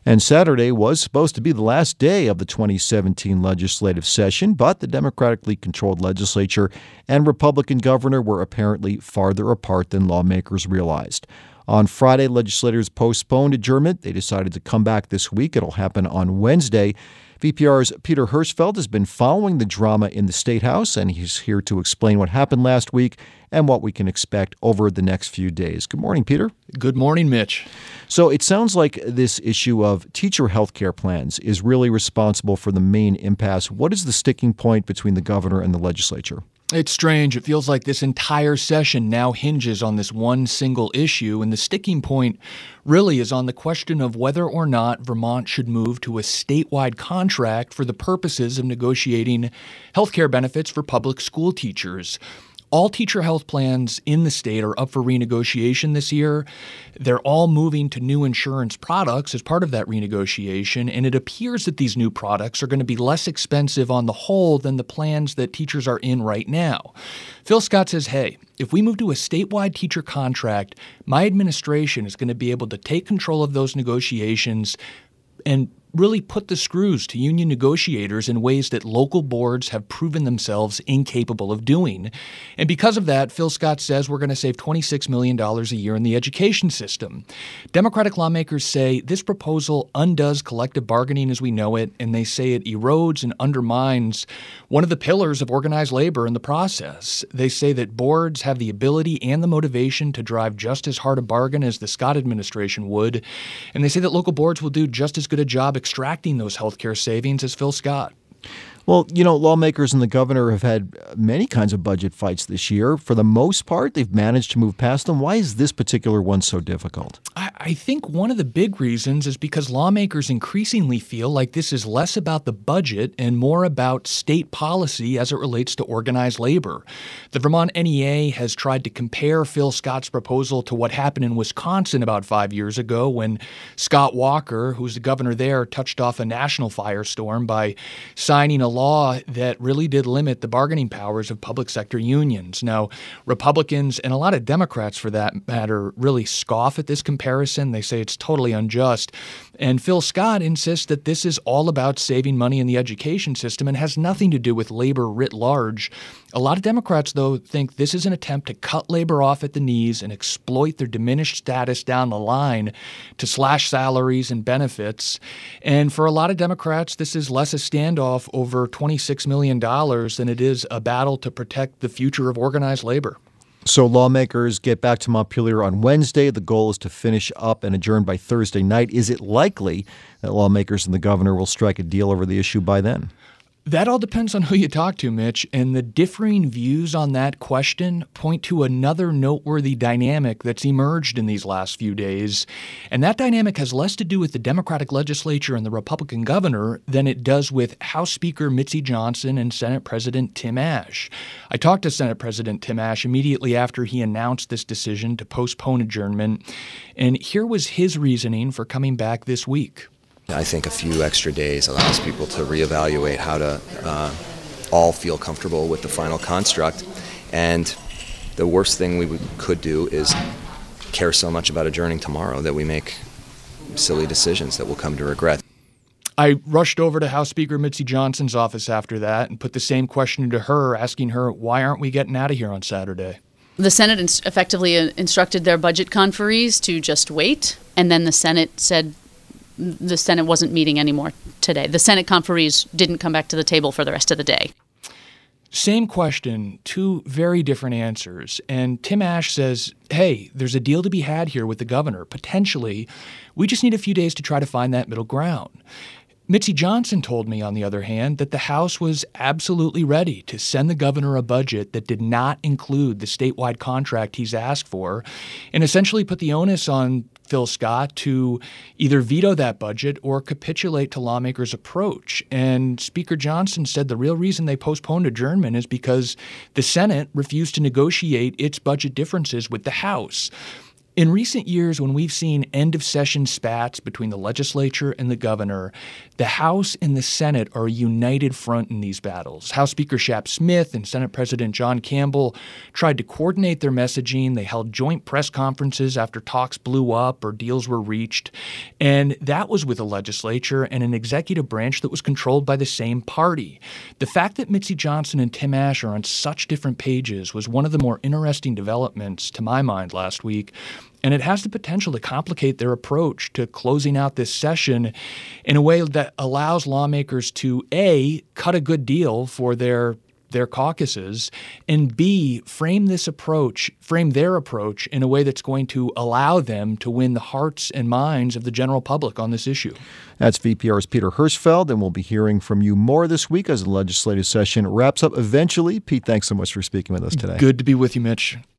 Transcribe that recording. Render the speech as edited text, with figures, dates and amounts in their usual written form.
And Saturday was supposed to be the last day of the 2017 legislative session, but the Democratically controlled legislature and Republican governor were apparently farther apart than lawmakers realized. On Friday, legislators postponed adjournment. They decided to come back this week. It'll happen on Wednesday. VPR's Peter Hirschfeld has been following the drama in the State House, and he's here to explain what happened last week and what we can expect over the next few days. Good morning, Peter. Good morning, Mitch. So it sounds like this issue of teacher health care plans is really responsible for the main impasse. What is the sticking point between the governor and the legislature? It's strange. It feels like this entire session now hinges on this one single issue, and the sticking point really is on the question of whether or not Vermont should move to a statewide contract for the purposes of negotiating health care benefits for public school teachers. All teacher health plans in the state are up for renegotiation this year. They're all moving to new insurance products as part of that renegotiation, and it appears that these new products are going to be less expensive on the whole than the plans that teachers are in right now. Phil Scott says, hey, if we move to a statewide teacher contract, my administration is going to be able to take control of those negotiations and really put the screws to union negotiators in ways that local boards have proven themselves incapable of doing. And because of that, Phil Scott says we're going to save $26 million a year in the education system. Democratic lawmakers say this proposal undoes collective bargaining as we know it, and they say it erodes and undermines one of the pillars of organized labor in the process. They say that boards have the ability and the motivation to drive just as hard a bargain as the Scott administration would, and they say that local boards will do just as good a job extracting those healthcare savings as Phil Scott. Well, lawmakers and the governor have had many kinds of budget fights this year. For the most part, they've managed to move past them. Why is this particular one so difficult? I think one of the big reasons is because lawmakers increasingly feel like this is less about the budget and more about state policy as it relates to organized labor. The Vermont NEA has tried to compare Phil Scott's proposal to what happened in Wisconsin about 5 years ago when Scott Walker, who's the governor there, touched off a national firestorm by signing a law that really did limit the bargaining powers of public sector unions. Now, Republicans and a lot of Democrats, for that matter, really scoff at this comparison. They say it's totally unjust. And Phil Scott insists that this is all about saving money in the education system and has nothing to do with labor writ large. A lot of Democrats, though, think this is an attempt to cut labor off at the knees and exploit their diminished status down the line to slash salaries and benefits. And for a lot of Democrats, this is less a standoff over $26 million than it is a battle to protect the future of organized labor. So lawmakers get back to Montpelier on Wednesday. The goal is to finish up and adjourn by Thursday night. Is it likely that lawmakers and the governor will strike a deal over the issue by then? That all depends on who you talk to, Mitch, and the differing views on that question point to another noteworthy dynamic that's emerged in these last few days. And that dynamic has less to do with the Democratic legislature and the Republican governor than it does with House Speaker Mitzi Johnson and Senate President Tim Ashe. I talked to Senate President Tim Ashe immediately after he announced this decision to postpone adjournment, and here was his reasoning for coming back this week. I think a few extra days allows people to reevaluate how to all feel comfortable with the final construct. And the worst thing we could do is care so much about adjourning tomorrow that we make silly decisions that we'll come to regret. I rushed over to House Speaker Mitzi Johnson's office after that and put the same question to her, asking her, why aren't we getting out of here on Saturday? The Senate effectively instructed their budget conferees to just wait, and then the Senate said the Senate wasn't meeting anymore today. The Senate conferees didn't come back to the table for the rest of the day. Same question, two very different answers. And Tim Ashe says, hey, there's a deal to be had here with the governor. Potentially, we just need a few days to try to find that middle ground. Mitzi Johnson told me, on the other hand, that the House was absolutely ready to send the governor a budget that did not include the statewide contract he's asked for and essentially put the onus on Phil Scott to either veto that budget or capitulate to lawmakers' approach. And Speaker Johnson said the real reason they postponed adjournment is because the Senate refused to negotiate its budget differences with the House. In recent years, when we've seen end-of-session spats between the legislature and the governor, the House and the Senate are a united front in these battles. House Speaker Shap Smith and Senate President John Campbell tried to coordinate their messaging. They held joint press conferences after talks blew up or deals were reached. And that was with a legislature and an executive branch that was controlled by the same party. The fact that Mitzi Johnson and Tim Ashe are on such different pages was one of the more interesting developments, to my mind, last week. And it has the potential to complicate their approach to closing out this session in a way that allows lawmakers to, A, cut a good deal for their caucuses, and B, frame their approach in a way that's going to allow them to win the hearts and minds of the general public on this issue. That's VPR's Peter Hirschfeld, and we'll be hearing from you more this week as the legislative session wraps up eventually. Pete, thanks so much for speaking with us today. Good to be with you, Mitch.